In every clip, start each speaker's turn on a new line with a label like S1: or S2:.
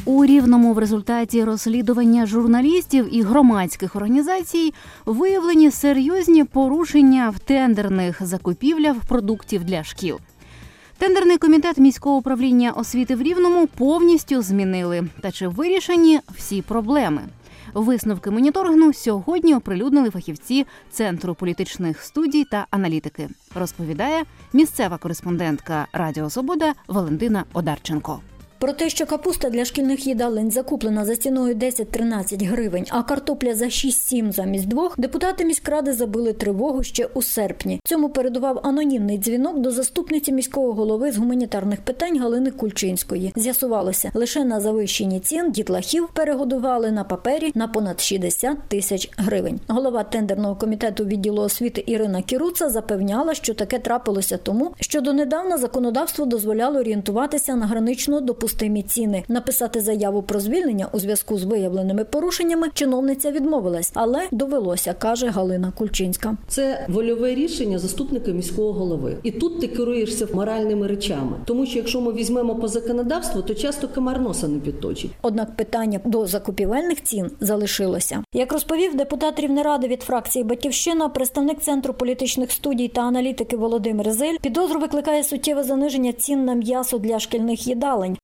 S1: У Рівному в результаті розслідування журналістів і громадських організацій виявлені серйозні порушення в тендерних закупівлях продуктів для шкіл. Тендерний комітет міського управління освіти в Рівному повністю змінили. Та чи вирішені всі проблеми? Висновки моніторингу сьогодні оприлюднили фахівці Центру політичних студій та аналітики. Розповідає місцева кореспондентка Радіо Свобода Валентина Одарченко.
S2: Про те, що капуста для шкільних їдалень закуплена за ціною 10-13 гривень, а картопля за 6-7 замість 2, депутати міськради забили тривогу ще у серпні. Цьому передував анонімний дзвінок до заступниці міського голови з гуманітарних питань Галини Кульчинської. З'ясувалося, лише на завищенні цін дітлахів перегодували на папері на понад 60 тисяч гривень. Голова тендерного комітету відділу освіти Ірина Кіруца запевняла, що таке трапилося тому, що донедавна законодавство дозволяло орієнтуватися на гранично допустимі ціни. Написати заяву про звільнення у зв'язку з виявленими порушеннями чиновниця відмовилась, але довелося, каже Галина Кульчинська.
S3: Це вольове рішення заступника міського голови. І тут ти керуєшся моральними речами. Тому що якщо ми візьмемо по законодавству, то часто комар носа не підточить.
S2: Однак питання до закупівельних цін залишилося. Як розповів депутат Рівнеради від фракції «Батьківщина», представник Центру політичних студій та аналітики Володимир Зель, підозру викликає суттєве заниження цін на м'ясо для шкільних їдалень,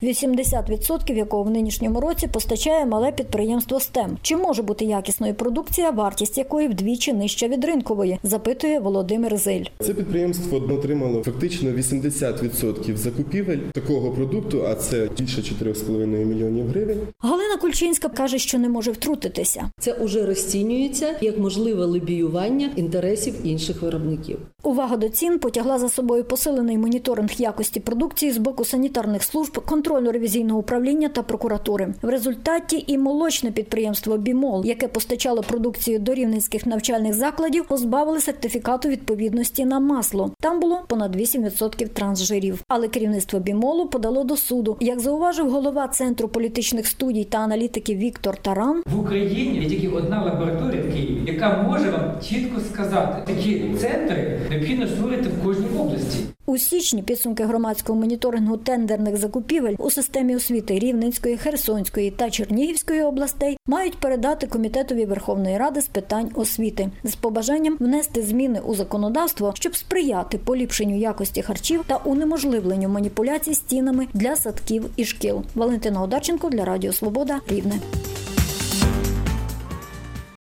S2: 80% якого в нинішньому році постачає мале підприємство «Стем». Чи може бути якісною продукція, вартість якої вдвічі нижча від ринкової, запитує Володимир Зель.
S4: Це підприємство отримало фактично 80% закупівель такого продукту, а це більше 4,5 мільйонів гривень.
S2: Галина Кульчинська каже, що не може втрутитися.
S3: Це уже розцінюється як можливе лобіювання інтересів інших виробників.
S2: Увага до цін потягла за собою посилений моніторинг якості продукції з боку санітарних служб, контрольно-ревізійного управління та прокуратури. В результаті і молочне підприємство «Бімол», яке постачало продукцію до рівненських навчальних закладів, позбавили сертифікату відповідності на масло. Там було понад 8% трансжирів. Але керівництво «Бімолу» подало до суду. Як зауважив голова Центру політичних студій та аналітики Віктор Таран,
S5: в Україні є тільки одна лабораторія в Києві, яка може вам чітко сказати, такі центри необхідно створити в кожній області.
S2: У січні підсумки громадського моніторингу тендерних закупівель у системі освіти Рівненської, Херсонської та Чернігівської областей мають передати Комітетові Верховної Ради з питань освіти з побажанням внести зміни у законодавство, щоб сприяти поліпшенню якості харчів та унеможливленню маніпуляцій з цінами для садків і шкіл. Валентина Одарченко для Радіо Свобода, Рівне.